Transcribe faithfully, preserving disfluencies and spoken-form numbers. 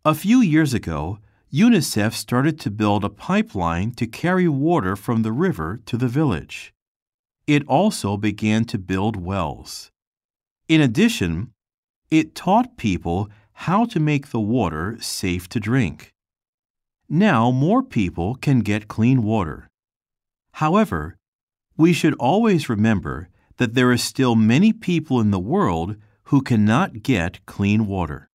A few years ago, UNICEF started to build a pipeline to carry water from the river to the village. It also began to build wells. In addition, it taught people how to make the water safe to drink. Now more people can get clean water. However, we should always remember that there are still many people in the world who cannot get clean water.